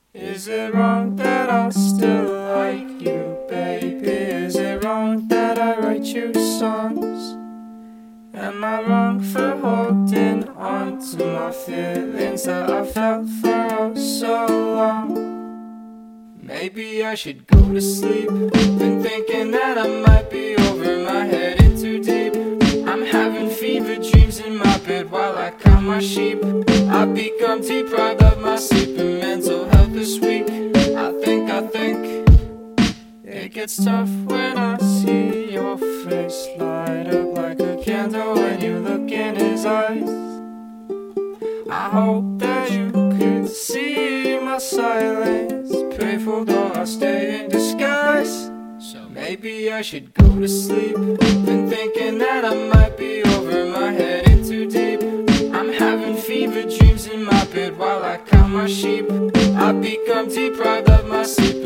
Is it wrong that I still like you, baby? Is it wrong that I write you songs? Am I wrong for holding on to my feelings that I felt for oh so long? Maybe I should go to sleep. Been thinking that I might be over my head in too deep. I'm having fever dreams in my bed while I count my sheep. I've become deprived of my sleep and mental health this week. I think it gets tough when I see your face light up like a candle when you look in his eyes. I hope that you could see my silence. Playful though I stay in disguise. So maybe I should go to sleep. Been thinking that I might be over my head in too deep. I'm having fever dreams in my bed while I count my sheep. I've become deprived of my sleep